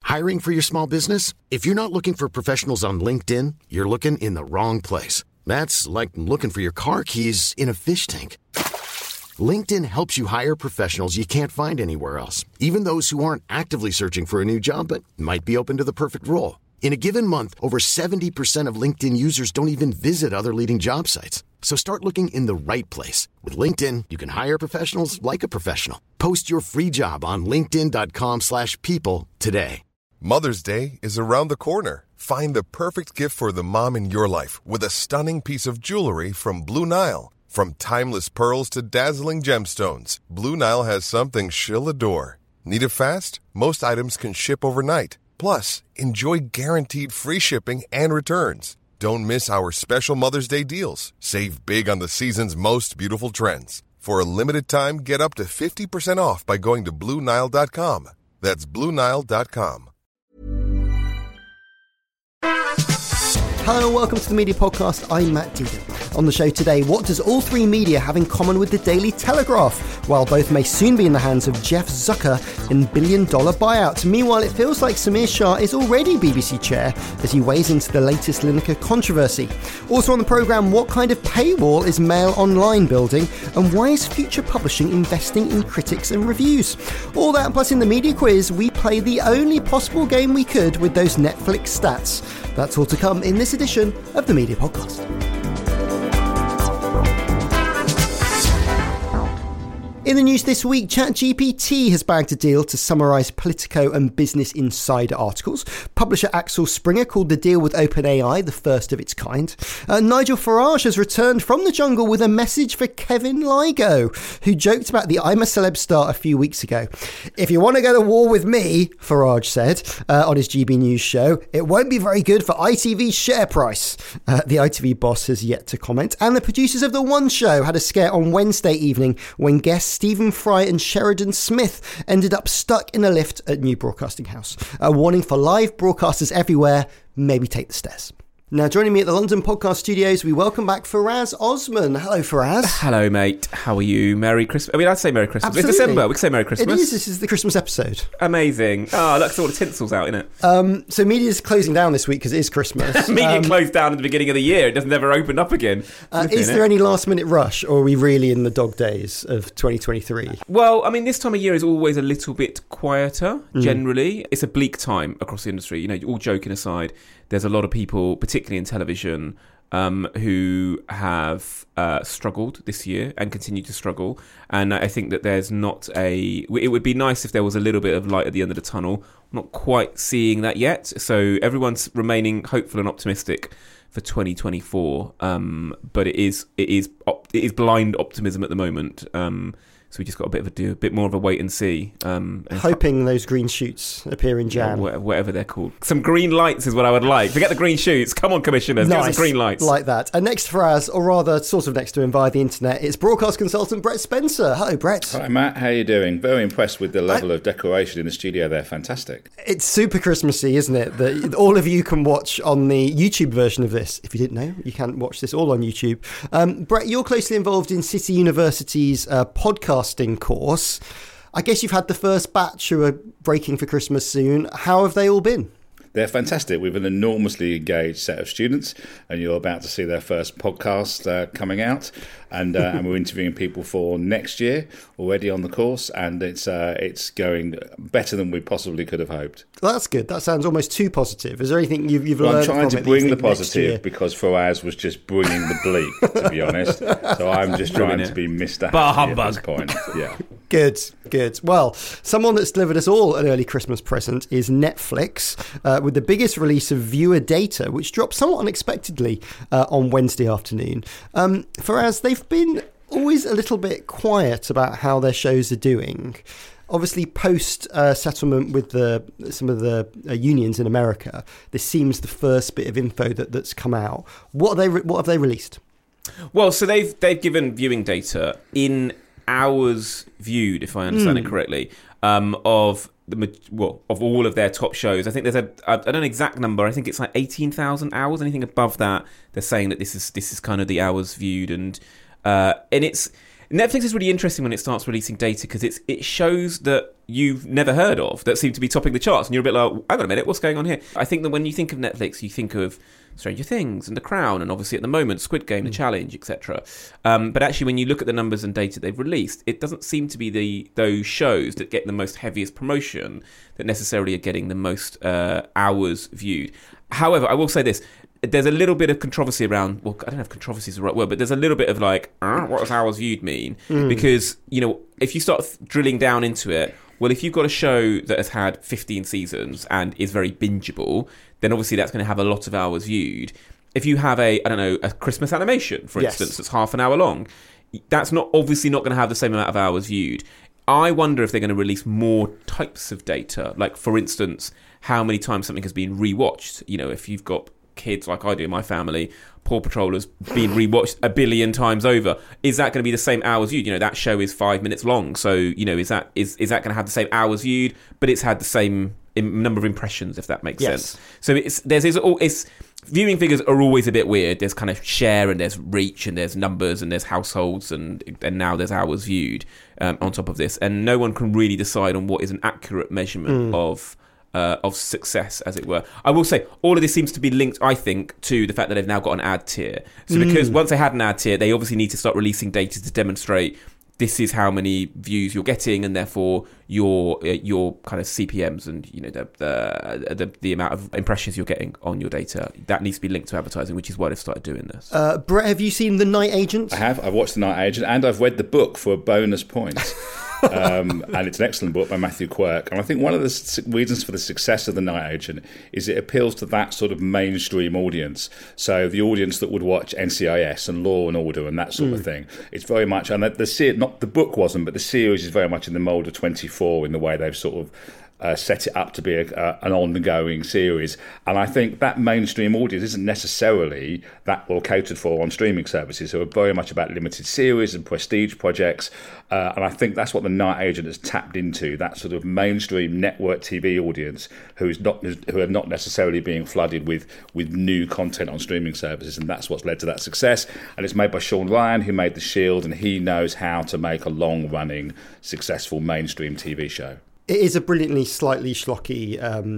Hiring for your small business? If you're not looking for professionals on LinkedIn, you're looking in the wrong place. That's like looking for your car keys in a fish tank. LinkedIn helps you hire professionals you can't find anywhere else, even those who aren't actively searching for a new job but might be open to the perfect role. In a given month, over 70% of LinkedIn users don't even visit other leading job sites. So start looking in the right place. With LinkedIn, you can hire professionals like a professional. Post your free job on linkedin.com/people today. Mother's Day is around the corner. Find the perfect gift for the mom in your life with a stunning piece of jewelry from Blue Nile. From timeless pearls to dazzling gemstones, Blue Nile has something she'll adore. Need it fast? Most items can ship overnight. Plus, enjoy guaranteed free shipping and returns. Don't miss our special Mother's Day deals. Save big on the season's most beautiful trends. For a limited time, get up to 50% off by going to BlueNile.com. That's BlueNile.com. Hello and welcome to the Media Podcast. I'm Matt Deedon. On the show today, what does all three media have in common with the Daily Telegraph? While both may soon be in the hands of Jeff Zucker in billion-dollar buyouts. Meanwhile, it feels like Samir Shah is already BBC chair as he weighs into the latest Lineker controversy. Also on the programme, what kind of paywall is Mail Online building? And why is Future Publishing investing in critics and reviews? All that, plus in the media quiz, we play the only possible game we could with those Netflix stats. That's all to come in this edition of the Media Podcast. In the news this week, ChatGPT has bagged a deal to summarise Politico and Business Insider articles. Publisher Axel Springer called the deal with OpenAI the first of its kind. Nigel Farage has returned from the jungle with a message for Kevin Lygo, who joked about the I'm a Celeb start a few weeks ago. If you want to go to war with me, Farage said on his GB News show, it won't be very good for ITV's share price. The ITV boss has yet to comment. And the producers of The One Show had a scare on Wednesday evening when guests Stephen Fry and Sheridan Smith ended up stuck in a lift at New Broadcasting House. A warning for live broadcasters everywhere, maybe take the stairs. Now, joining me at the London Podcast Studios, we welcome back Faraz Osman. Hello, Faraz. Hello, mate. How are you? Merry Christmas. I mean, I'd say Merry Christmas. Absolutely. It's December. We can say Merry Christmas. It is. This is the Christmas episode. Amazing. Oh, look, all the tinsel's out, innit? So media's closing down this week because it is Christmas. Media closed down at the beginning of the year. It doesn't ever open up again. Is there any last-minute rush, or are we really in the dog days of 2023? Well, I mean, this time of year is always a little bit quieter, generally. It's a bleak time across the industry. You know, all joking aside, there's a lot of people, particularly in television, who have struggled this year and continue to struggle. And I think that there's not it would be nice if there was a little bit of light at the end of the tunnel. I'm not quite seeing that yet. So everyone's remaining hopeful and optimistic for 2024. But it is blind optimism at the moment. So we just got a bit more of a wait and see. Hoping those green shoots appear in Jan. Whatever they're called. Some green lights is what I would like. Forget the green shoots. Come on, commissioners. Nice. Give us some green lights. Like that. And next for us, or rather sort of next to him via the internet, it's broadcast consultant Brett Spencer. Hello, Brett. Hi, Matt. How are you doing? Very impressed with the level of decoration in the studio there. Fantastic. It's super Christmassy, isn't it? That all of you can watch on the YouTube version of this. If you didn't know, you can watch this all on YouTube. Brett, you're closely involved in City University's podcasting course. I guess you've had the first batch who are breaking for Christmas soon. How have they all been? They're fantastic. We've an enormously engaged set of students, and you're about to see their first podcast coming out. And we're interviewing people for next year already on the course, and it's going better than we possibly could have hoped. Well, that's good. That sounds almost too positive. Is there anything you've learned from it? I'm trying to bring the positive because Faraz was just bringing the bleak, to be honest. So I'm just trying to be Mr. Happy at this point. Yeah. Good. Well, someone that's delivered us all an early Christmas present is Netflix, with the biggest release of viewer data, which dropped somewhat unexpectedly on Wednesday afternoon. Faraz, they've been always a little bit quiet about how their shows are doing. Obviously, post settlement with some of the unions in America, this seems the first bit of info that's come out. What have they released? Well, so they've given viewing data in hours viewed, if I understand it correctly, of all of their top shows. I think there's I don't know an exact number. I think it's like 18,000 hours. Anything above that, they're saying that this is kind of the hours viewed, and Netflix is really interesting when it starts releasing data because it shows that you've never heard of that seem to be topping the charts, and you're a bit like, hang on a minute, what's going on here? I think that when you think of Netflix, you think of Stranger Things and The Crown, and obviously at the moment Squid Game, The Challenge, etc. But actually, when you look at the numbers and data they've released, it doesn't seem to be those shows that get the most heaviest promotion that necessarily are getting the most hours viewed. However, I will say this. There's a little bit of controversy around, well, I don't know if controversy is the right word, but there's a little bit of like, what does hours viewed mean? Because, if you start drilling down into it, well, if you've got a show that has had 15 seasons and is very bingeable, then obviously that's going to have a lot of hours viewed. If you have a Christmas animation, for instance, that's half an hour long, that's obviously not going to have the same amount of hours viewed. I wonder if they're going to release more types of data, like, for instance, how many times something has been rewatched. If you've got kids like I do in my family, Paw Patrol has been rewatched 1 billion times over. Is that going to be the same hours viewed? That show is 5 minutes long, so is that going to have the same hours viewed, but it's had the same number of impressions, if that makes sense? So it's viewing figures are always a bit weird. There's kind of share, and there's reach, and there's numbers, and there's households, and now there's hours viewed on top of this, and no one can really decide on what is an accurate measurement of success, as it were. I will say, all of this seems to be linked, I think, to the fact that they've now got an ad tier. So because once they had an ad tier, they obviously need to start releasing data to demonstrate this is how many views you're getting, and therefore your kind of CPMs and the amount of impressions you're getting on your data. That needs to be linked to advertising, which is why they've started doing this. Brett, have you seen The Night Agent? I have. I've watched The Night Agent, and I've read the book for a bonus point. And it's an excellent book by Matthew Quirk. And I think one of the reasons for the success of The Night Agent is it appeals to that sort of mainstream audience. So the audience that would watch NCIS and Law and Order and that sort of thing. It's very much, and not the book wasn't, but the series is very much in the mould of 24 in the way they've sort of set it up to be an ongoing series. And I think that mainstream audience isn't necessarily that well catered for on streaming services, who are very much about limited series and prestige projects. And I think that's what The Night Agent has tapped into, that sort of mainstream network TV audience who are not necessarily being flooded with new content on streaming services. And that's what's led to that success. And it's made by Sean Ryan, who made The Shield, and he knows how to make a long-running, successful mainstream TV show. It is a brilliantly slightly schlocky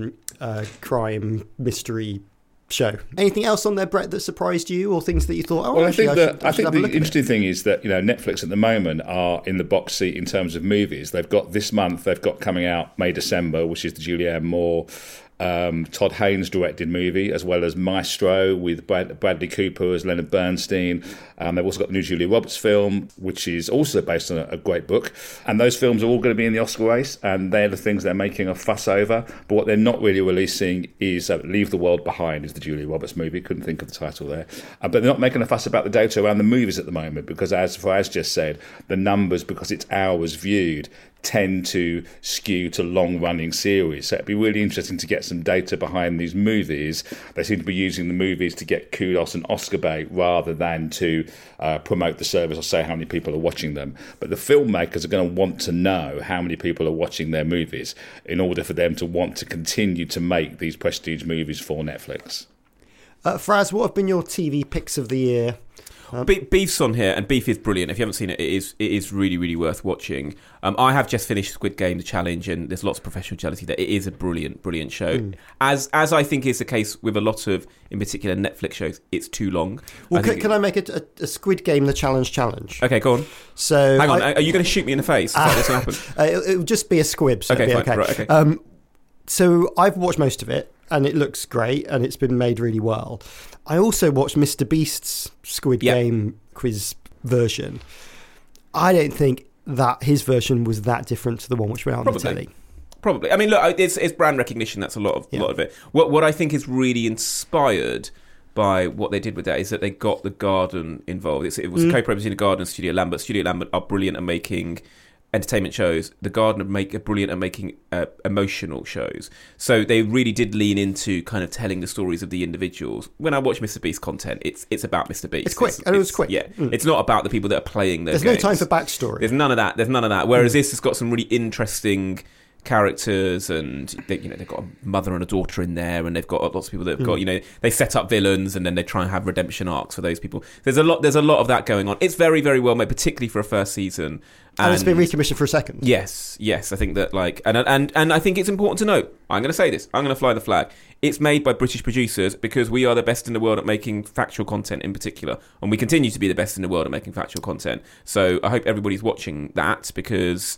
crime mystery show. Anything else on there, Brett, that surprised you, or things that you thought? I think the interesting thing is that Netflix at the moment are in the box seat in terms of movies. They've got this month. They've got coming out May December, which is the Julianne Moore, Todd Haynes directed movie, as well as Maestro with Bradley Cooper as Leonard Bernstein. They've also got the new Julia Roberts film, which is also based on a great book. And those films are all going to be in the Oscar race, and they're the things they're making a fuss over. But what they're not really releasing is Leave the World Behind, is the Julia Roberts movie. Couldn't think of the title there. But they're not making a fuss about the data around the movies at the moment, because as Faraz just said, the numbers, because it's hours viewed, tend to skew to long-running series. So it'd be really interesting to get some data behind these movies. They seem to be using the movies to get kudos and Oscar bait rather than to promote the service or say how many people are watching them. But the filmmakers are going to want to know how many people are watching their movies in order for them to want to continue to make these prestige movies for Netflix. Faraz, what have been your TV picks of the year? Beef's on here, and Beef is brilliant. If you haven't seen it, it is really, really worth watching. I have just finished Squid Game, The Challenge, and there's lots of professional jealousy there. It is a brilliant, brilliant show. As I think is the case with a lot of, in particular, Netflix shows, it's too long. Well, can I make it a Squid Game, The Challenge? Okay, go on. So hang on, are you going to shoot me in the face? Is that what's going to happen? It'll just be a squib, so okay, it'll be fine. okay. Right, okay. So I've watched most of it, and it looks great, and it's been made really well. I also watched Mr. Beast's Squid Game quiz version. I don't think that his version was that different to the one which went out on the telly. Probably. I mean, look, it's brand recognition. That's a lot of it. What I think is really inspired by what they did with that is that they got The Garden involved. It was co-producing The Garden and Studio Lambert. Studio Lambert are brilliant at making entertainment shows. The Garden are brilliant at making emotional shows. So they really did lean into kind of telling the stories of the individuals. When I watch Mr. Beast content, it's about Mr. Beast. It's quick, and it was quick. Yeah, it's not about the people that are playing those games. There's no time for backstory. There's none of that. Whereas this has got some really interesting characters, and they've got a mother and a daughter in there, and they've got lots of people that have got they set up villains, and then they try and have redemption arcs for those people. There's a lot of that going on. It's very, very well made, particularly for a first season. And it's been recommissioned for a second. Yes. I think that and I think it's important to note. I'm going to say this. I'm going to fly the flag. It's made by British producers because we are the best in the world at making factual content in particular, and we continue to be the best in the world at making factual content. So I hope everybody's watching that because.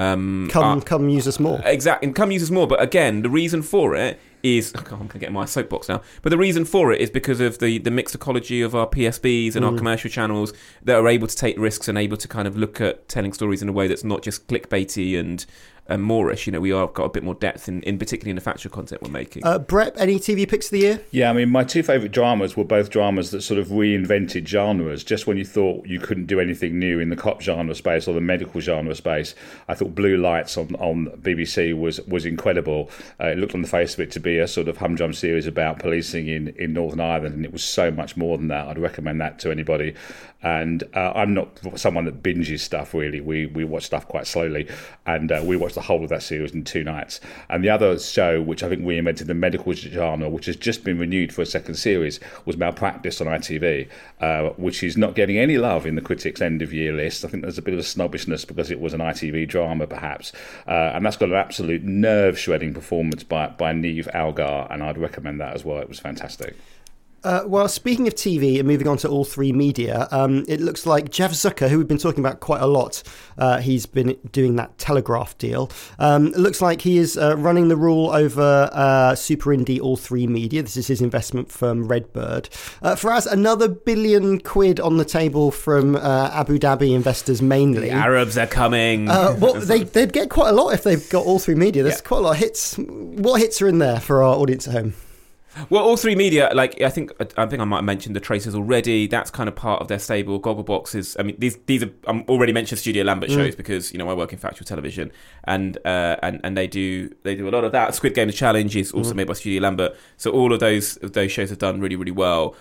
Come use us more. Exactly, and come use us more. But again, the reason for it is I'm going to get in my soapbox now. But the reason for it is because of the mixed ecology of our PSBs and our commercial channels that are able to take risks and able to kind of look at telling stories in a way that's not just clickbaity and Moorish. We are got a bit more depth in particularly in the factual content we're making. Brett, any TV picks of the year? Yeah, I mean, my two favourite dramas were both dramas that sort of reinvented genres. Just when you thought you couldn't do anything new in the cop genre space or the medical genre space, I thought Blue Lights on BBC was incredible. It looked on the face of it to be a sort of humdrum series about policing in Northern Ireland, and it was so much more than that. I'd recommend that to anybody. And I'm not someone that binges stuff, really. We watch stuff quite slowly, and we watched the whole of that series in 2 nights. And the other show, which I think reinvented the medical genre, which has just been renewed for a second series, was Malpractice on ITV, which is not getting any love in the critics' end-of-year list. I think there's a bit of a snobbishness because it was an ITV drama, perhaps. And that's got an absolute nerve-shredding performance by Niamh Algar, and I'd recommend that as well. It was fantastic. Well, speaking of TV and moving on to All3Media, it looks like Jeff Zucker, who we've been talking about quite a lot, he's been doing that Telegraph deal. It looks like he is running the rule over super indie All3Media. This is his investment firm Redbird. Faraz, another £1 billion on the table from Abu Dhabi investors mainly. The Arabs are coming. Well, they'd get quite a lot if they've got All3Media. There's quite a lot of hits. What hits are in there for our audience at home? Well, All3Media, I think I might have mentioned the Tracers already. That's kind of part of their stable. Gogglebox is, I mean, these are already mentioned Studio Lambert shows because I work in factual television, and they do a lot of that. Squid Game The Challenge is also made by Studio Lambert, so all of those shows have done really, really well.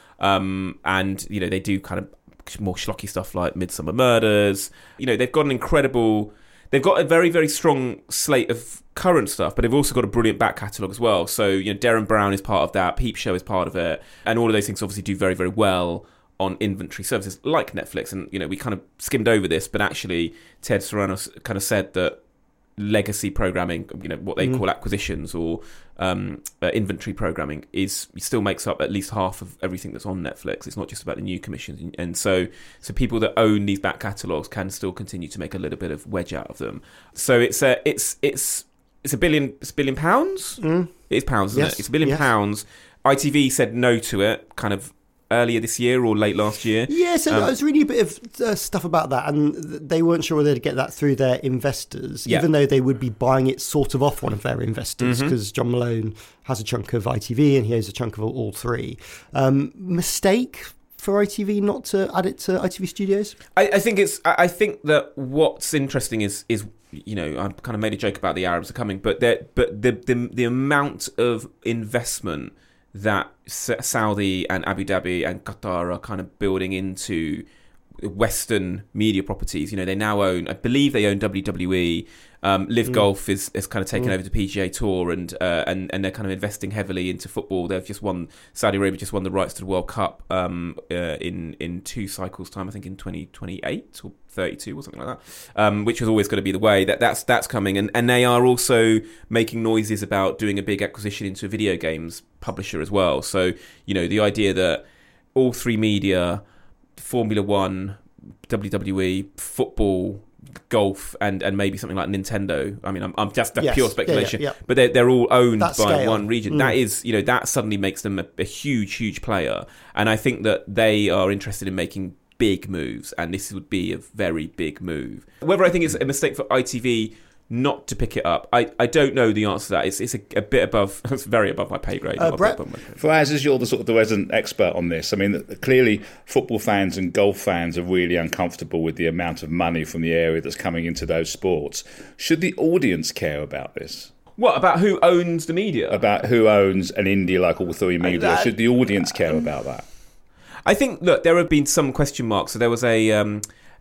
And they do kind of more schlocky stuff like Midsummer Murders. They've got They've got a very, very strong slate of current stuff, but they've also got a brilliant back catalogue as well. So, Derren Brown is part of that, Peep Show is part of it, and all of those things obviously do very, very well on inventory services like Netflix. And, we kind of skimmed over this, but actually Ted Sarandos kind of said that legacy programming, what they call acquisitions or inventory programming, still makes up at least half of everything that's on Netflix. It's not just about the new commissions, and so people that own these back catalogues can still continue to make a little bit of wedge out of them. So it's £1 billion. It's £1 billion pounds. It is pounds, isn't it? It's £1 billion pounds. ITV said no to it, kind of earlier this year or late last year. Yeah, so I was reading a bit of stuff about that, and they weren't sure whether they'd get that through their investors, even though they would be buying it sort of off one of their investors, because John Malone has a chunk of ITV and he has a chunk of all three. Mistake for ITV not to add it to ITV Studios? I think that what's interesting is I kind of made a joke about the Arabs are coming, but the amount of investment that Saudi and Abu Dhabi and Qatar are kind of building into Western media properties. They now own, I believe they own WWE. Live Golf is kind of taken over the PGA Tour, and they're kind of investing heavily into football. Saudi Arabia just won the rights to the World Cup in 2 cycles time, I think in 2028 or 32 or something like that, which was always going to be the way. That's coming, and they are also making noises about doing a big acquisition into a video games publisher as well. So the idea that All3Media, Formula One, WWE, football, golf, and maybe something like Nintendo. I mean, I'm just pure speculation, but they're all owned by one region. That is, that suddenly makes them a huge player, and I think that they are interested in making big moves, and this would be a very big move. Whether I think it's a mistake for ITV not to pick it up, I don't know the answer to that. It's a bit above, it's very above my pay grade. Brett? Faraz, as you're the resident expert on this, I mean, clearly football fans and golf fans are really uncomfortable with the amount of money from the area that's coming into those sports. Should the audience care about this? What, about who owns the media? About who owns an indie like All3Media. Should the audience care about that? I think, look, there have been some question marks. So there was a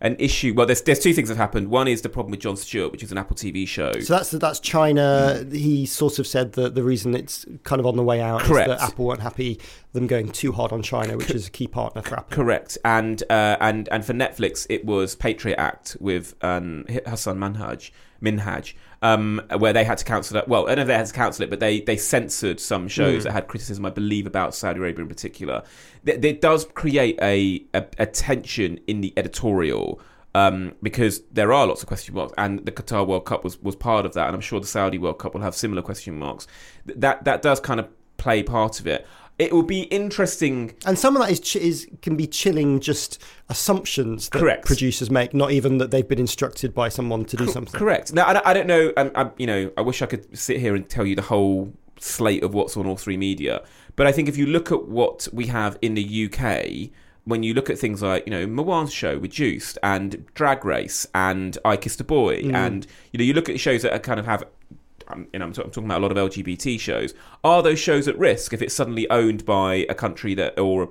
an issue. Well, there's two things that have happened. One is the problem with Jon Stewart, which is an Apple TV show. So that's China. He sort of said that the reason it's kind of on the way out Correct. is that Apple weren't happy them going too hard on China, which is a key partner for Apple. Correct. And for Netflix, it was Patriot Act with Hassan Minhaj, where they had to cancel that. Well, I don't know if they had to cancel it, but they censored some shows that had criticism, I believe, about Saudi Arabia in particular. It does create a tension in the editorial, because there are lots of question marks, and the Qatar World Cup was part of that, and I'm sure the Saudi World Cup will have similar question marks. That does kind of play part of it. It will be interesting, and some of that can be chilling, just assumptions that Correct. producers make, not even that they've been instructed by someone to do something. Correct. Now, I don't know. I wish I could sit here and tell you the whole slate of what's on all three media, but I think if you look at what we have in the UK, when you look at things like, Marwan's show with Juiced and Drag Race and I Kissed a Boy, and you look at shows that kind of have, I'm talking about a lot of LGBT shows. Are those shows at risk if it's suddenly owned by a country that or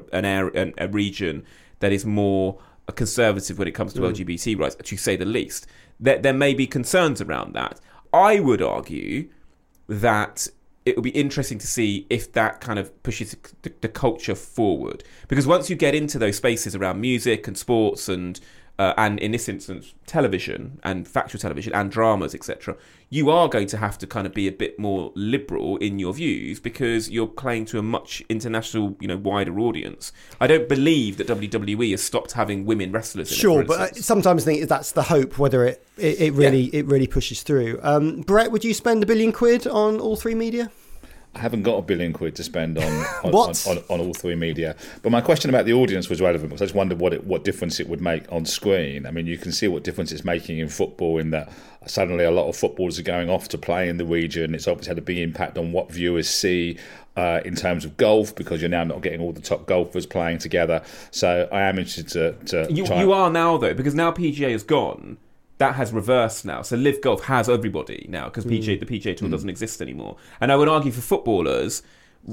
a region that is more conservative when it comes to LGBT rights, to say the least? There may be concerns around that. I would argue that it will be interesting to see if that kind of pushes the culture forward, because once you get into those spaces around music and sports and in this instance television and factual television and dramas, etc., you are going to have to kind of be a bit more liberal in your views, because you're playing to a much international, wider audience. I don't believe that WWE has stopped having women wrestlers in Sure, it, for but I instance. sometimes think that's the hope, whether it really pushes through. Brett, would you spend £1 billion on all three media? I haven't got £1 billion to spend on all three media. But my question about the audience was relevant, because I just wondered what difference it would make on screen. I mean, you can see what difference it's making in football, in that suddenly a lot of footballers are going off to play in the region. It's obviously had a big impact on what viewers see in terms of golf, because you're now not getting all the top golfers playing together. So I am interested to You are now, though, because now PGA is gone. That has reversed now. So Live Golf has everybody now, because the PGA Tour doesn't exist anymore. And I would argue for footballers,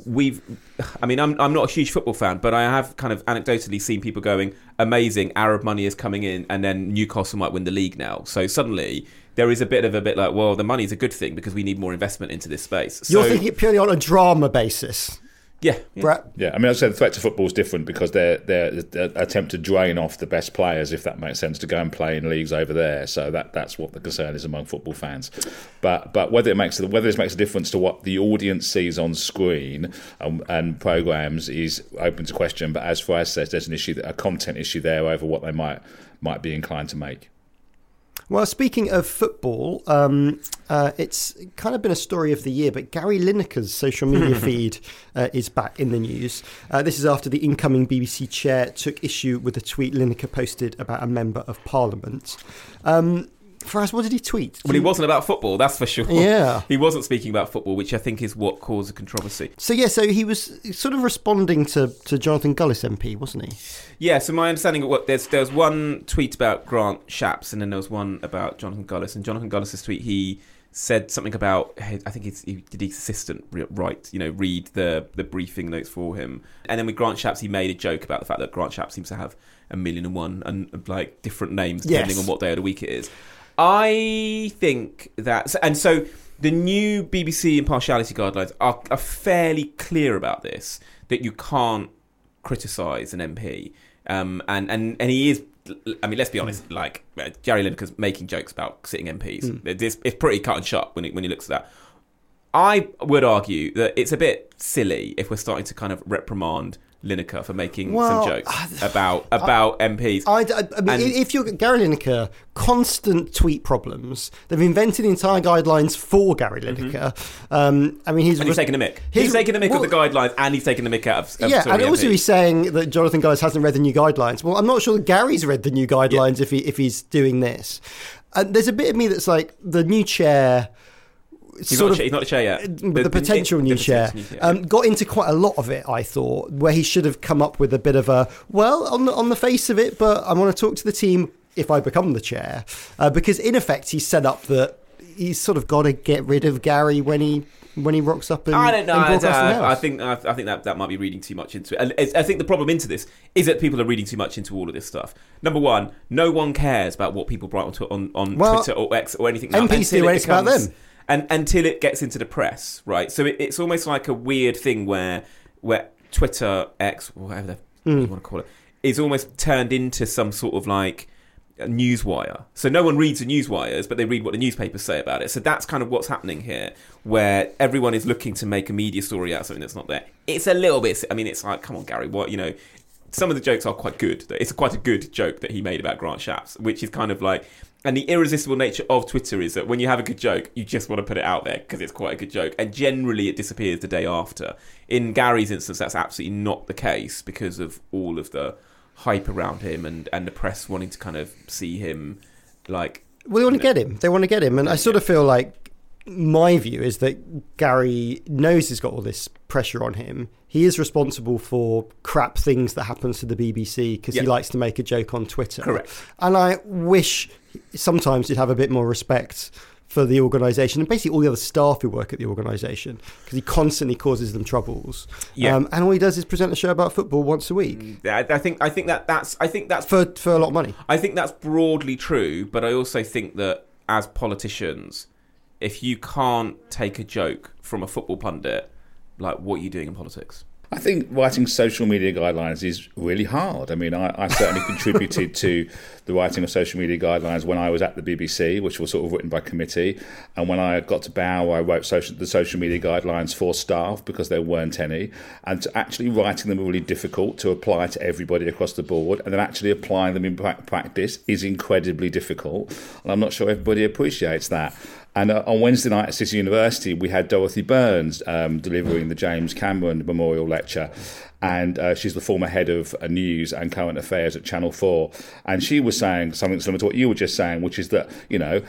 I'm not a huge football fan, but I have kind of anecdotally seen people going, amazing, Arab money is coming in, and then Newcastle might win the league now. So suddenly there is a bit like, well, the money's a good thing because we need more investment into this space. So, you're thinking it purely on a drama basis. Yeah. Brett? Yeah, I mean, I'd say the threat to football is different, because they're attempt to drain off the best players, if that makes sense, to go and play in leagues over there. So that's what the concern is among football fans. But whether this makes a difference to what the audience sees on screen and programmes is open to question. But as Faraz says, there's a content issue there over what they might be inclined to make. Well, speaking of football, it's kind of been a story of the year, but Gary Lineker's social media feed is back in the news. This is after the incoming BBC chair took issue with a tweet Lineker posted about a member of Parliament. Faraz, what did he tweet? Well, he wasn't about football, that's for sure. Yeah. He wasn't speaking about football, which I think is what caused the controversy. So he was sort of responding to Jonathan Gullis MP, wasn't he? Yeah, so my understanding of there was one tweet about Grant Shapps, and then there was one about Jonathan Gullis. And Jonathan Gullis' tweet, he said something about, I think he did his assistant read the briefing notes for him. And then with Grant Shapps, he made a joke about the fact that Grant Shapps seems to have 1,000,001 and like different names depending on what day of the week it is. I think that, and so the new BBC impartiality guidelines are fairly clear about this, that you can't criticise an MP, and he is. I mean, let's be honest. Like Gary Lineker's making jokes about sitting MPs. It's pretty cut and shut when he looks at that. I would argue that it's a bit silly if we're starting to kind of reprimand Lineker for making some jokes about MPs. I mean, if you're Gary Lineker, constant tweet problems. They've invented the entire guidelines for Gary Lineker. I mean, he's taken a mick. He's taken a mick of the guidelines, and he's taken a mick out of and also he's saying that Jonathan Gullis hasn't read the new guidelines. Well, I'm not sure that Gary's read the new guidelines if he's doing this. There's a bit of me that's like the new chair. He's not the chair yet. The potential new chair got into quite a lot of it, I thought, where he should have come up with a bit of a, well, on the face of it, but I want to talk to the team if I become the chair. Because in effect, he's set up that he's sort of got to get rid of Gary when he when he rocks up in I don't know. I think think that might be reading too much into it. And I think the problem into this is that people are reading too much into all of this stuff. Number one, no one cares about what people write on Twitter or X or anything. MPs do anything about them. And until it gets into the press, right? So it's almost like a weird thing where Twitter, X, whatever you want to call it, is almost turned into some sort of like a newswire. So no one reads the newswires, but they read what the newspapers say about it. So that's kind of what's happening here, where everyone is looking to make a media story out of something that's not there. It's a little bit, I mean, it's like, come on, Gary, what, some of the jokes are quite good. It's quite a good joke that he made about Grant Shapps, which is kind of like, and the irresistible nature of Twitter is that when you have a good joke, you just want to put it out there because it's quite a good joke. And generally it disappears the day after. In Gary's instance, that's absolutely not the case because of all of the hype around him and the press wanting to kind of see him like... Well, they want to get him. They want to get him. And I sort of feel like my view is that Gary knows he's got all this pressure on him. He is responsible for crap things that happens to the BBC because he likes to make a joke on Twitter. Correct. And I wish sometimes he'd have a bit more respect for the organisation and basically all the other staff who work at the organisation because he constantly causes them troubles. Yeah. And all he does is present a show about football once a week. I think that's for a lot of money. I think that's broadly true, but I also think that as politicians, if you can't take a joke from a football pundit, like, what are you doing in politics? I think writing social media guidelines is really hard. I mean, I certainly contributed to the writing of social media guidelines when I was at the BBC, which was sort of written by committee. And when I got to Bow, I wrote the social media guidelines for staff because there weren't any. And actually writing them are really difficult to apply to everybody across the board. And then actually applying them in practice is incredibly difficult. And I'm not sure everybody appreciates that. And on Wednesday night at City University, we had Dorothy Burns delivering the James Cameron Memorial Lecture. And she's the former head of news and current affairs at Channel 4. And she was saying something similar to what you were just saying, which is that,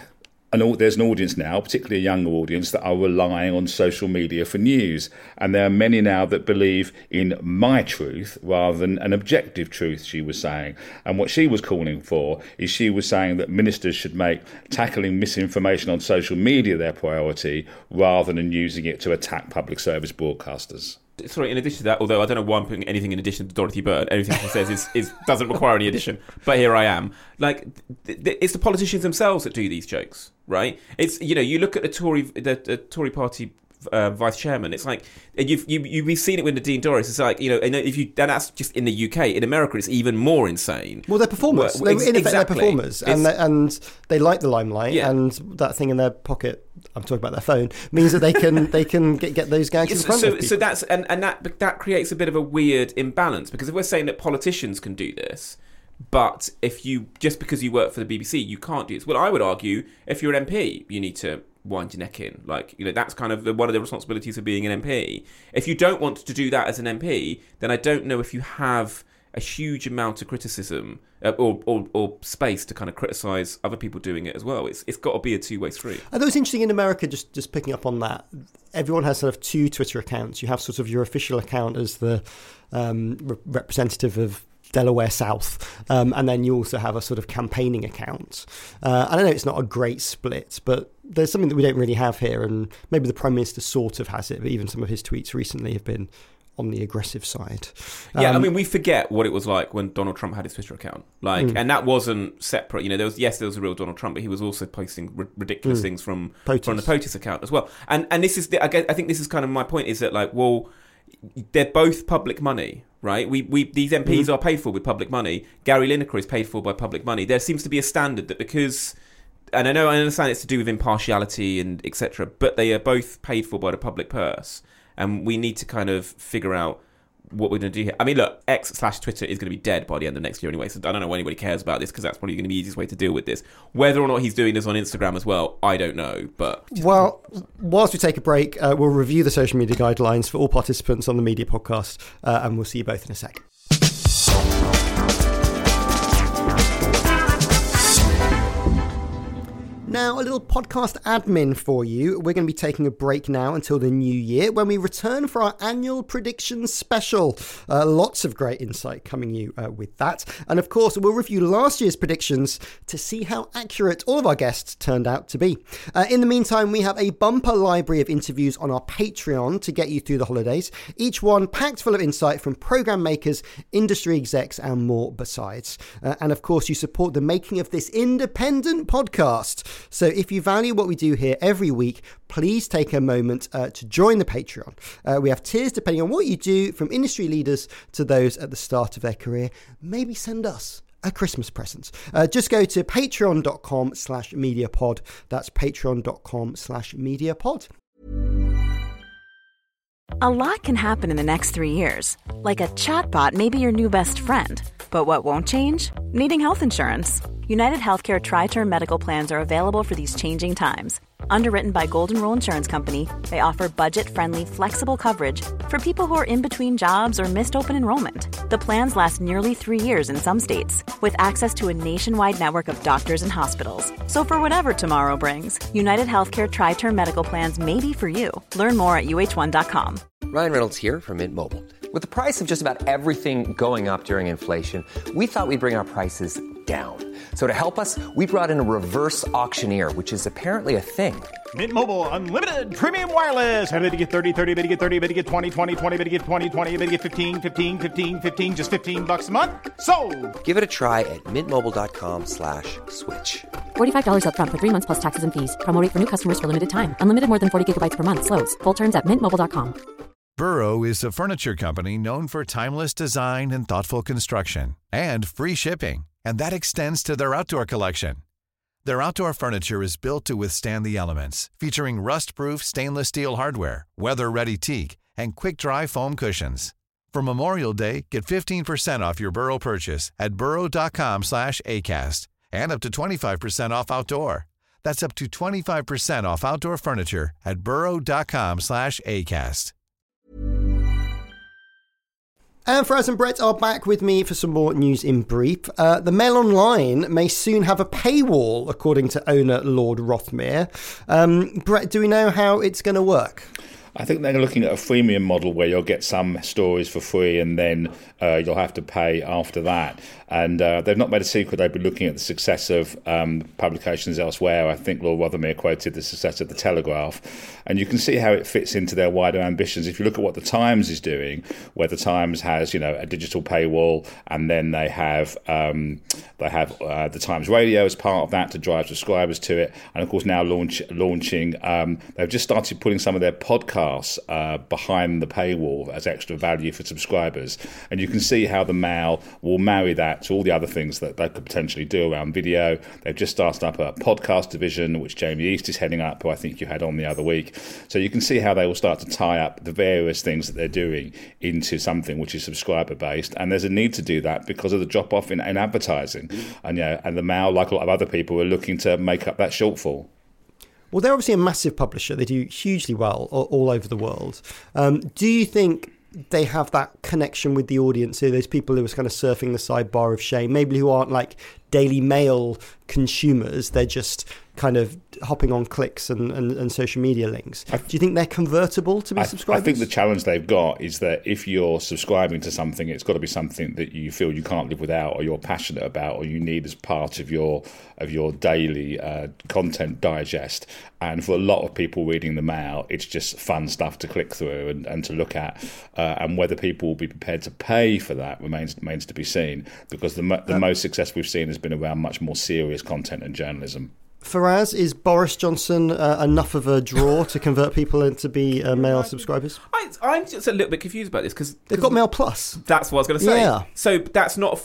there's an audience now, particularly a younger audience, that are relying on social media for news. And there are many now that believe in my truth rather than an objective truth, she was saying. And what she was calling for is she was saying that ministers should make tackling misinformation on social media their priority rather than using it to attack public service broadcasters. Sorry, in addition to that, although I don't know why I'm putting anything in addition to Dorothy Bird, everything she says is doesn't require any addition, but here I am. Like, it's the politicians themselves that do these jokes, right? It's, you look at the Tory party vice chairman. It's like, and you've seen it with Nadine Dorries. It's like, and that's just in the UK. In America, it's even more insane. Well, they're performers. In effect, they're performers, and they like the limelight, and that thing in their pocket, I'm talking about their phone, means that they can get those gags in front of people. So that's and that creates a bit of a weird imbalance, because if we're saying that politicians can do this, but if you, just because you work for the BBC, you can't do this. Well, I would argue if you're an MP, you need to wind your neck in. Like, that's kind of one of the responsibilities of being an MP. If you don't want to do that as an MP, then I don't know if you have a huge amount of criticism or space to kind of criticise other people doing it as well. It's got to be a two-way street. I thought it was interesting in America, just picking up on that, everyone has sort of two Twitter accounts. You have sort of your official account as the representative of Delaware South, and then you also have a sort of campaigning account. I know it's not a great split, but there's something that we don't really have here, and maybe the Prime Minister sort of has it, but even some of his tweets recently have been on the aggressive side. I mean, we forget what it was like when Donald Trump had his Twitter account, and that wasn't separate. There was a real Donald Trump, but he was also posting ridiculous things from the POTUS account as well. And this is, I think this is kind of my point, is that, like, well, they're both public money, right? These MPs are paid for with public money. Gary Lineker is paid for by public money. There seems to be a standard that because, and I understand it's to do with impartiality and etc., but they are both paid for by the public purse, and we need to kind of figure out what we're going to do here. I mean, look, X/Twitter is going to be dead by the end of next year anyway, so I don't know why anybody cares about this, because that's probably going to be the easiest way to deal with this. Whether or not he's doing this on Instagram as well, I don't know. But well, whilst we take a break, we'll review the social media guidelines for all participants on the Media Podcast, and we'll see you both in a sec. Now, a little podcast admin for you. We're going to be taking a break now until the new year when we return for our annual predictions special. Lots of great insight coming you with that. And of course, we'll review last year's predictions to see how accurate all of our guests turned out to be. In the meantime, we have a bumper library of interviews on our Patreon to get you through the holidays, each one packed full of insight from program makers, industry execs, and more besides. And of course, you support the making of this independent podcast. So if you value what we do here every week, please take a moment to join the Patreon. We have tiers depending on what you do, from industry leaders to those at the start of their career. Maybe send us a Christmas present. Just go to patreon.com/mediapod. That's patreon.com/mediapod. A lot can happen in the next 3 years. Like a chatbot may be your new best friend. But what won't change? Needing health insurance. United Healthcare Tri-Term Medical Plans are available for these changing times. Underwritten by Golden Rule Insurance Company, they offer budget-friendly, flexible coverage for people who are in between jobs or missed open enrollment. The plans last nearly 3 years in some states, with access to a nationwide network of doctors and hospitals. So for whatever tomorrow brings, United Healthcare Tri-Term Medical Plans may be for you. Learn more at uh1.com. Ryan Reynolds here from Mint Mobile. With the price of just about everything going up during inflation, we thought we'd bring our prices down. So to help us, we brought in a reverse auctioneer, which is apparently a thing. Mint Mobile Unlimited Premium Wireless. How to get 30, 30, bit to get 30, bit to get 20, 20, 20, bit to get 20, 20, bit to get 15, 15, 15, 15, just $15 a month? Sold! Give it a try at mintmobile.com/switch. $45 up front for 3 months plus taxes and fees. Promo rate for new customers for limited time. Unlimited more than 40 gigabytes per month. Slows full terms at mintmobile.com. Burrow is a furniture company known for timeless design and thoughtful construction, and free shipping, and that extends to their outdoor collection. Their outdoor furniture is built to withstand the elements, featuring rust-proof stainless steel hardware, weather-ready teak, and quick-dry foam cushions. For Memorial Day, get 15% off your Burrow purchase at burrow.com/acast, and up to 25% off outdoor. That's up to 25% off outdoor furniture at burrow.com/acast. And Faraz and Brett are back with me for some more news in brief. The Mail Online may soon have a paywall, according to owner Lord Rothmere. Brett, do we know how it's going to work? I think they're looking at a freemium model where you'll get some stories for free and then you'll have to pay after that. And they've not made a secret they've been looking at the success of publications elsewhere. I think Lord Rothermere quoted the success of The Telegraph. And you can see how it fits into their wider ambitions. If you look at what The Times is doing, where The Times has, a digital paywall, and then they have The Times Radio as part of that to drive subscribers to it. And of course now launching, they've just started putting some of their podcasts behind the paywall as extra value for subscribers. And you can see how the Mail will marry that to all the other things that they could potentially do around video. They've just started up a podcast division, which Jamie East is heading up, who I think you had on the other week. So you can see how they will start to tie up the various things that they're doing into something which is subscriber-based. And there's a need to do that because of the drop-off in advertising. And the Mail, like a lot of other people, are looking to make up that shortfall. Well, they're obviously a massive publisher. They do hugely well all over the world. Do you think they have that connection with the audience? So those people who are kind of surfing the sidebar of shame, maybe who aren't like Daily Mail consumers, they're just kind of hopping on clicks and social media links. Do you think they're convertible to be subscribers? I think the challenge they've got is that if you're subscribing to something, it's got to be something that you feel you can't live without, or you're passionate about, or you need as part of your daily content digest. And for a lot of people reading the Mail, it's just fun stuff to click through and to look at. And whether people will be prepared to pay for that remains to be seen, because the most success we've seen has been around much more serious content and journalism. Faraz, is Boris Johnson enough of a draw to convert people into be Mail subscribers? I'm just a little bit confused about this because they've got Mail Plus. That's what I was going to say. Yeah. So that's not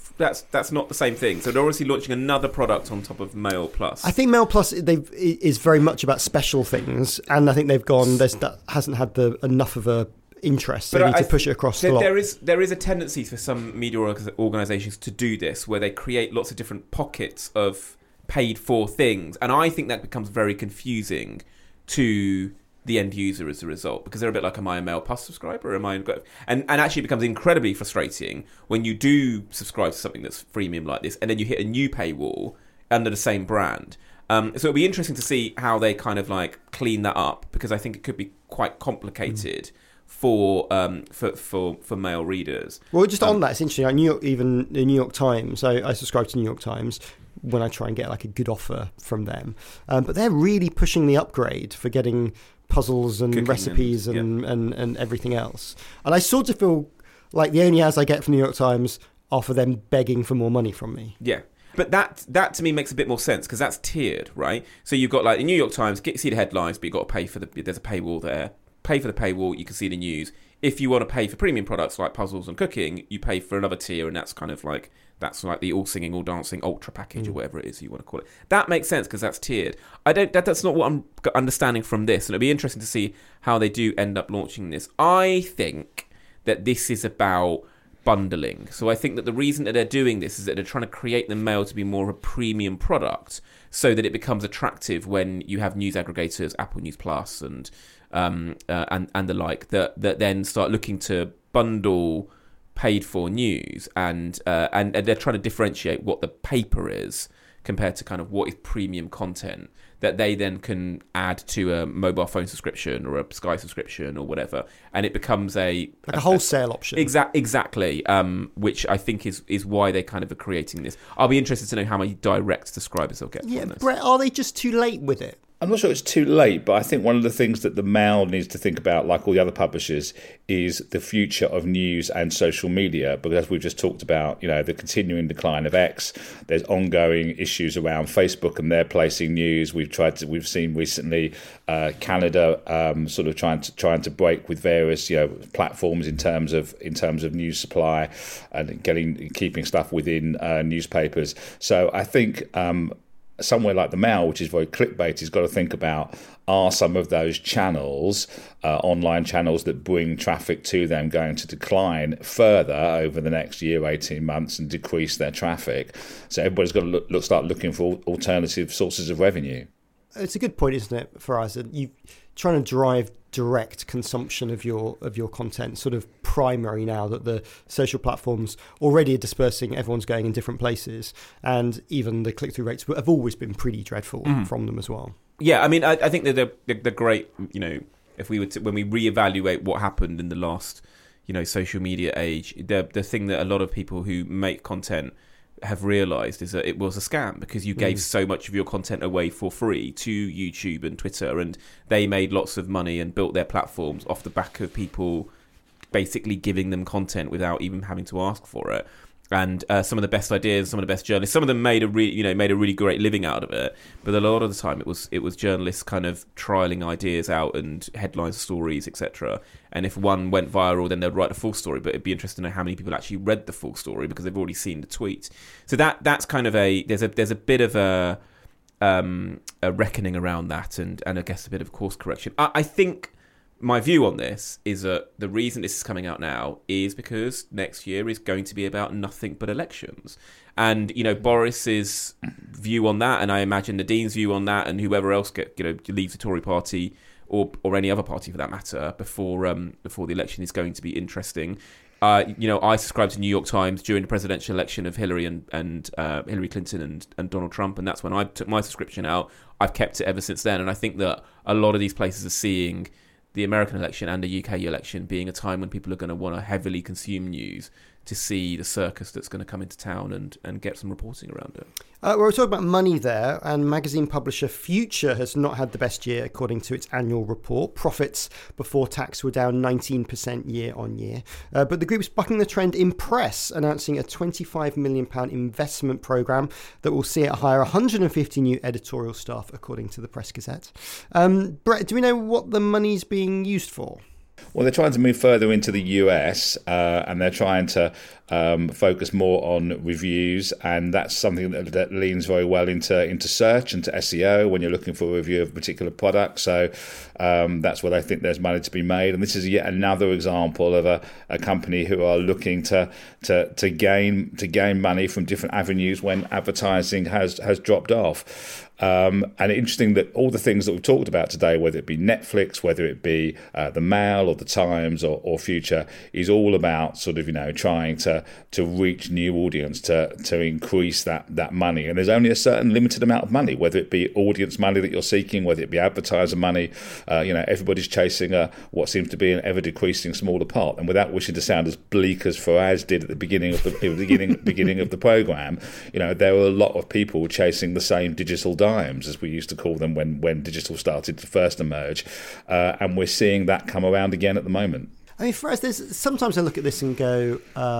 the same thing. So they're obviously launching another product on top of Mail Plus. I think Mail Plus is very much about special things, and I think they've gone. That hasn't had enough of a interest, so they need to push it across the lot. There is a tendency for some media organisations to do this, where they create lots of different pockets of paid for things, and I think that becomes very confusing to the end user as a result, because they're a bit like, am I a Mail Plus subscriber? And actually it becomes incredibly frustrating when you do subscribe to something that's freemium like this, and then you hit a new paywall under the same brand. So it'll be interesting to see how they kind of like clean that up, because I think it could be quite complicated for male readers. Well, just on that, it's interesting. Even the New York Times, I subscribe to New York Times when I try and get like a good offer from them. But they're really pushing the upgrade for getting puzzles and cooking recipes and everything else. And I sort of feel like the only ads I get from the New York Times are for them begging for more money from me. Yeah. But that to me makes a bit more sense, because that's tiered, right? So you've got like the New York Times, see the headlines, but you've got to pay for there's a paywall there. Pay for the paywall, you can see the news. If you want to pay for premium products like puzzles and cooking, you pay for another tier, and that's like the all singing, all dancing ultra package or whatever it is you want to call it. That makes sense because that's tiered. That's not what I'm understanding from this, and it'll be interesting to see how they do end up launching this. I think that this is about bundling. So I think that the reason that they're doing this is that they're trying to create the mail to be more of a premium product, so that it becomes attractive when you have news aggregators, Apple News Plus and the like, that then start looking to bundle paid for news, and they're trying to differentiate what the paper is compared to kind of what is premium content that they then can add to a mobile phone subscription or a Sky subscription or whatever, and it becomes a wholesale option. Exactly, which I think is why they kind of are creating this. I'll be interested to know how many direct subscribers they'll get. Yeah, Brett, are they just too late with it? I'm not sure it's too late, but I think one of the things that the Mail needs to think about, like all the other publishers, is the future of news and social media. Because as we've just talked about, the continuing decline of X, there's ongoing issues around Facebook and their placing news. We've seen recently Canada sort of trying to break with various platforms in terms of news supply and keeping stuff within newspapers. So I think somewhere like the Mail, which is very clickbait, has got to think about, are some of those channels, online channels that bring traffic to them, going to decline further over the next year, 18 months, and decrease their traffic? So everybody's got to start looking for alternative sources of revenue. It's a good point, isn't it, for us? You trying to drive direct consumption of your content, sort of primary now that the social platforms already are dispersing, everyone's going in different places, and even the click-through rates have always been pretty dreadful from them as well. Yeah, I mean, I think that they're great, if we were to, when we reevaluate what happened in the last, social media age, the thing that a lot of people who make content have realised is that it was a scam, because you gave so much of your content away for free to YouTube and Twitter, and they made lots of money and built their platforms off the back of people basically giving them content without even having to ask for it. And some of the best ideas, some of the best journalists, some of them made a really great living out of it. But a lot of the time, it was journalists kind of trialing ideas out and headline stories, etc. And if one went viral, then they'd write a full story. But it'd be interesting to know how many people actually read the full story, because they've already seen the tweet. So that's kind of there's a bit of a reckoning around that, and I guess a bit of course correction. I think my view on this is that the reason this is coming out now is because next year is going to be about nothing but elections. And, Boris's view on that, and I imagine Nadine's view on that, and whoever else leaves the Tory party or any other party for that matter before the election is going to be interesting. I subscribed to New York Times during the presidential election of Hillary and Hillary Clinton and Donald Trump, and that's when I took my subscription out. I've kept it ever since then, and I think that a lot of these places are seeing the American election and the UK election being a time when people are going to want to heavily consume news to see the circus that's going to come into town and get some reporting around it. We're talking about money there, and magazine publisher Future has not had the best year according to its annual report. Profits before tax were down 19% year on year. But the group's bucking the trend in press, announcing a £25 million investment programme that will see it hire 150 new editorial staff, according to the Press Gazette. Brett, do we know what the money's being used for? Well, they're trying to move further into the US, and they're trying to focus more on reviews, and that's something that leans very well into search and to SEO when you're looking for a review of a particular product. So that's where I think there's money to be made, and this is yet another example of a company who are looking to gain money from different avenues when advertising has dropped off. And interesting that all the things that we've talked about today, whether it be Netflix, whether it be the Mail or the Times or Future is all about sort of, trying to reach new audience, to increase that money. And there's only a certain limited amount of money, whether it be audience money that you're seeking, whether it be advertiser money. Everybody's chasing what seems to be an ever decreasing smaller pot. And without wishing to sound as bleak as Faraz did at the beginning of the program, there were a lot of people chasing the same digital dimes, as we used to call them when digital started to first emerge, and we're seeing that come around again at the moment. I mean, for us, sometimes I look at this and go,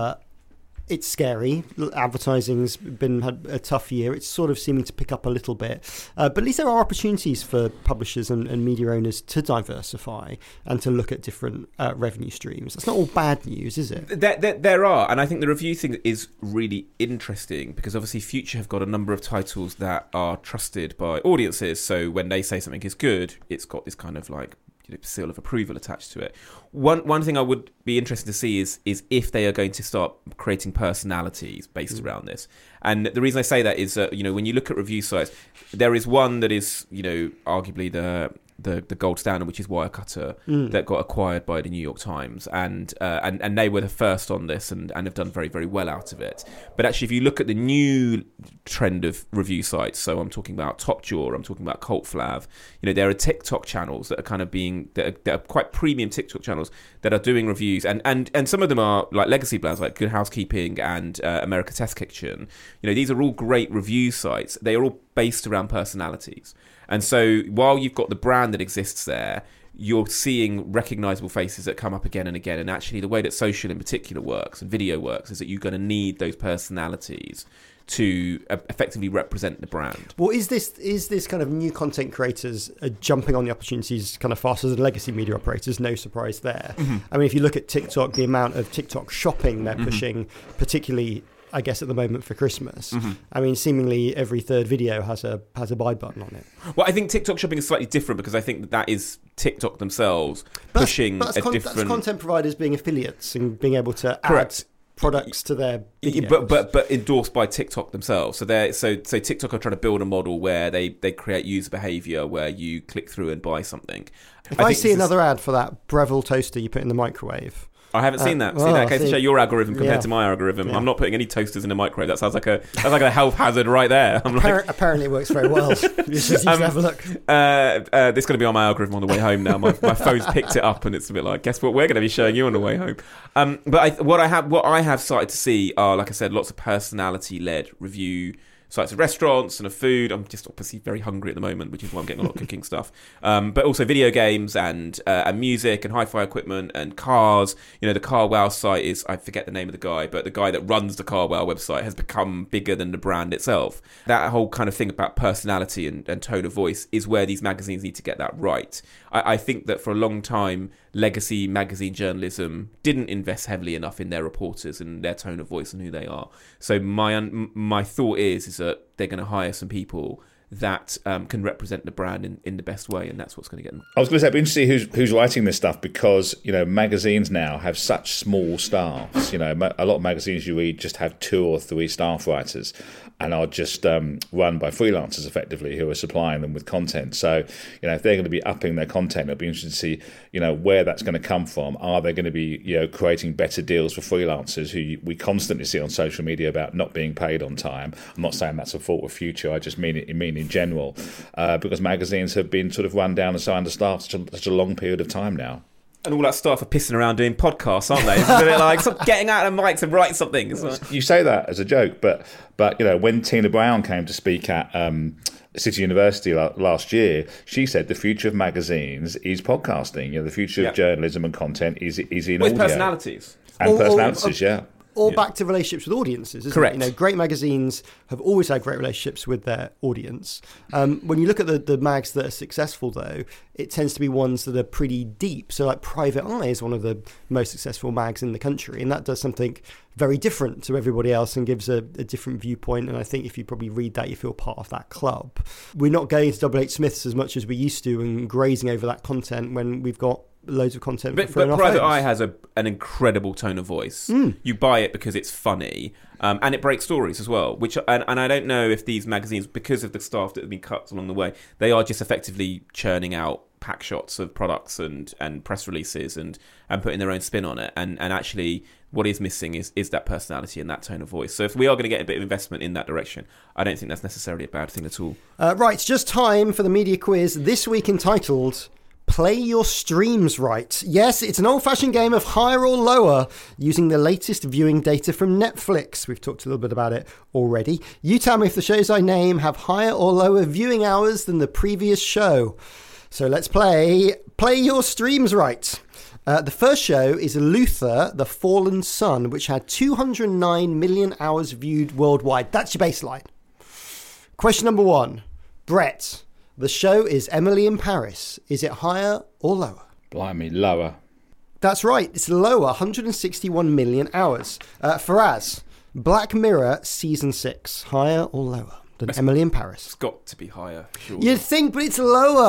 it's scary. Advertising's had a tough year. It's sort of seeming to pick up a little bit. But at least there are opportunities for publishers and media owners to diversify and to look at different revenue streams. That's not all bad news, is it? There are. And I think the review thing is really interesting because obviously Future have got a number of titles that are trusted by audiences. So when they say something is good, it's got this kind of like seal of approval attached to it. One thing I would be interested to see is if they are going to start creating personalities based around this. And the reason I say that is that when you look at review sites, there is one that is arguably the gold standard, which is Wirecutter, that got acquired by the New York Times, and they were the first on this and have done very, very well out of it. But actually, if you look at the new trend of review sites, so I'm talking about TopJaw, I'm talking about CultFlav, there are TikTok channels that are kind of that are quite premium TikTok channels that are doing reviews, and some of them are like legacy brands like Good Housekeeping and America Test Kitchen. These are all great review sites. They are all based around personalities. And so while you've got the brand that exists there, you're seeing recognisable faces that come up again and again. And actually the way that social in particular works and video works is that you're going to need those personalities to effectively represent the brand. Well, is this kind of new content creators jumping on the opportunities kind of faster than legacy media operators? No surprise there. Mm-hmm. I mean, if you look at TikTok, the amount of TikTok shopping they're pushing, particularly I guess at the moment for Christmas. Mm-hmm. I mean, seemingly every third video has a buy button on it. Well, I think TikTok shopping is slightly different because I think that is TikTok themselves pushing a different... That's content providers being affiliates and being able to add products to their videos. But endorsed by TikTok themselves. So TikTok are trying to build a model where they create user behaviour where you click through and buy something. If I see another ad for that Breville toaster you put in the microwave... I haven't seen that. See that case to show your algorithm compared to my algorithm. Yeah. I'm not putting any toasters in the microwave. That sounds like a health hazard right there. Apparently it works very well. You should have a look. This is going to be on my algorithm on the way home now. My phone's picked it up and it's a bit like, guess what we're going to be showing you on the way home. But what I have started to see are, like I said, lots of personality-led review sites of restaurants and of food. I'm just obviously very hungry at the moment, which is why I'm getting a lot of cooking stuff. But also video games and music and hi-fi equipment and cars. The CarWow site is, I forget the name of the guy, but the guy that runs the CarWow website has become bigger than the brand itself. That whole kind of thing about personality and tone of voice is where these magazines need to get that right. I think that for a long time, legacy magazine journalism didn't invest heavily enough in their reporters and their tone of voice and who they are. So my thought is that they're going to hire some people that can represent the brand in the best way, and that's what's going to get them. I was going to say, it'd be interesting to see who's writing this stuff because magazines now have such small staffs. A lot of magazines you read just have 2 or 3 staff writers, and are just run by freelancers effectively who are supplying them with content. So if they're going to be upping their content, it'll be interesting to see where that's going to come from. Are they going to be creating better deals for freelancers who we constantly see on social media about not being paid on time? I'm not saying that's a fault of Future. I just mean in general, because magazines have been sort of run down and so understaffed such a long period of time now. And all that staff are pissing around doing podcasts, aren't they? It's a bit like, stop getting out of the mics and write something. You say that as a joke, but when Tina Brown came to speak at City University last year, she said the future of magazines is podcasting. The future of journalism and content is in audio. Personalities. And personalities, yeah. Or back to relationships with audiences, isn't Correct. it? Great magazines have always had great relationships with their audience. When you look at the mags that are successful, though, it tends to be ones that are pretty deep. So like Private Eye is one of the most successful mags in the country, and that does something very different to everybody else and gives a different viewpoint. And I think if you probably read that, you feel part of that club. We're not going to Double H Smiths as much as we used to and grazing over that content when we've got loads of content. But Private Eye has an incredible tone of voice. You buy it because it's funny, and it breaks stories as well. Which and I don't know if these magazines, because of the staff that have been cut along the way, they are just effectively churning out pack shots of products and press releases and putting their own spin on it. And actually, what is missing is that personality and that tone of voice. So if we are going to get a bit of investment in that direction, I don't think that's necessarily a bad thing at all. Right, it's just time for the media quiz this week entitled Play Your Streams Right. Yes, it's an old-fashioned game of higher or lower using the latest viewing data from Netflix. We've talked a little bit about it already. You tell me if the shows I name have higher or lower viewing hours than the previous show. So let's play Your Streams Right. The first show is Luther, The Fallen Sun, which had 209 million hours viewed worldwide. That's your baseline. Question number 1. Brett. The show is Emily in Paris. Is it higher or lower? Blimey, lower. That's right. It's lower, 161 million hours. Faraz, Black Mirror Season 6. Higher or lower than Emily in Paris? It's got to be higher, surely. You'd think, but it's lower,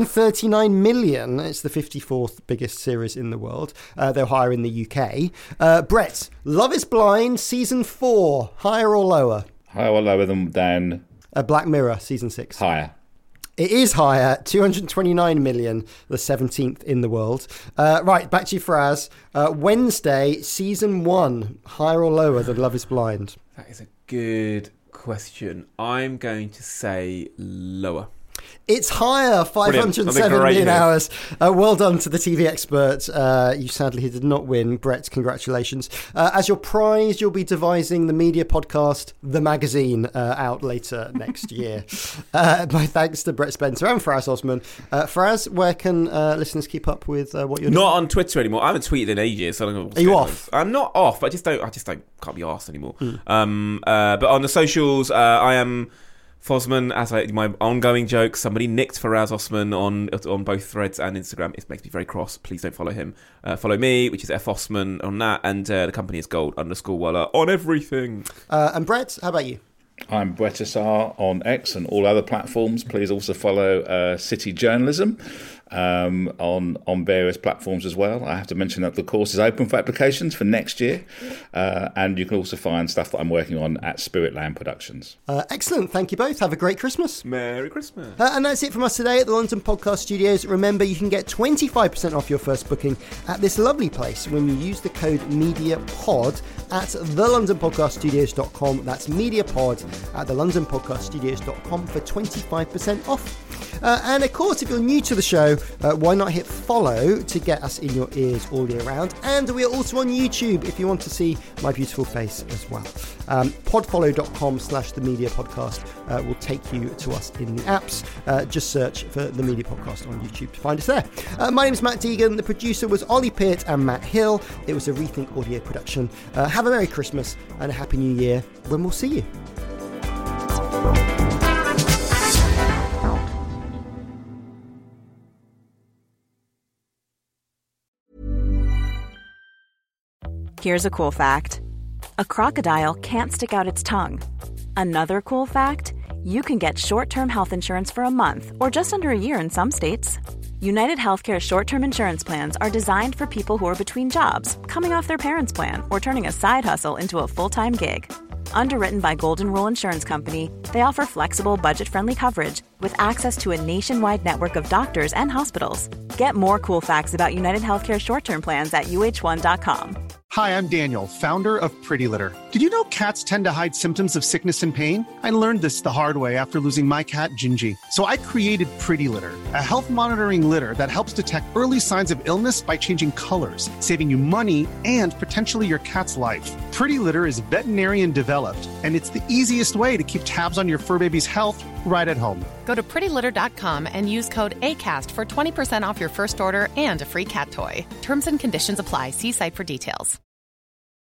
139 million. It's the 54th biggest series in the world. They're higher in the UK. Brett, Love is Blind Season 4. Higher or lower? Higher or lower than Black Mirror Season 6. Higher. It is higher, 229 million, the 17th in the world. Right, back to you, Faraz. Wednesday, Season 1, higher or lower than Love is Blind? That is a good question. I'm going to say lower. It's higher, 507 million hours. Well done to the TV expert. You sadly did not win. Brett, congratulations. As your prize, you'll be devising the media podcast, The Magazine, out later next year. My thanks to Brett Spencer and Faraz Osman. Faraz, where can listeners keep up with what you're doing? Not on Twitter anymore. I haven't tweeted in ages. So I don't know what's Are you going off? on. I'm not off, but I just can't be arsed anymore. But on the socials, I am Fosman, as my ongoing joke. Somebody nicked Faraz Osman on both Threads and Instagram. It makes me very cross. Please don't follow him. Follow me, which is F Osman on that, and the company is Gold_Waller on everything. And Brett, how about you? I'm Brett SR on X and all other platforms. Please also follow City Journalism on various platforms as well. I have to mention that the course is open for applications for next year, and you can also find stuff that I'm working on at Spiritland Productions. Excellent. Thank you both. Have a great Christmas. Merry Christmas. And that's it from us today at the London Podcast Studios. Remember, you can get 25% off your first booking at this lovely place when you use the code MEDIAPOD at thelondonpodcaststudios.com. That's MEDIAPOD at thelondonpodcaststudios.com for 25% off. And of course, if you're new to the show, why not hit follow to get us in your ears all year round? And we are also on YouTube if you want to see my beautiful face as well. Podfollow.com/The Media Podcast will take you to us in the apps. Just search for The Media Podcast on YouTube to find us there. My name is Matt Deegan. The producer was Ollie Peart and Matt Hill. It was a Rethink Audio production. Have a Merry Christmas and a Happy New Year when we'll see you. Here's a cool fact. A crocodile can't stick out its tongue. Another cool fact, you can get short-term health insurance for a month or just under a year in some states. United Healthcare short-term insurance plans are designed for people who are between jobs, coming off their parents' plan, or turning a side hustle into a full-time gig. Underwritten by Golden Rule Insurance Company, they offer flexible, budget-friendly coverage with access to a nationwide network of doctors and hospitals. Get more cool facts about United Healthcare short-term plans at uh1.com. Hi, I'm Daniel, founder of Pretty Litter. Did you know cats tend to hide symptoms of sickness and pain? I learned this the hard way after losing my cat, Gingy. So I created Pretty Litter, a health monitoring litter that helps detect early signs of illness by changing colors, saving you money and potentially your cat's life. Pretty Litter is veterinarian developed, and it's the easiest way to keep tabs on your fur baby's health right at home. Go to prettylitter.com and use code ACAST for 20% off your first order and a free cat toy. Terms and conditions apply. See site for details.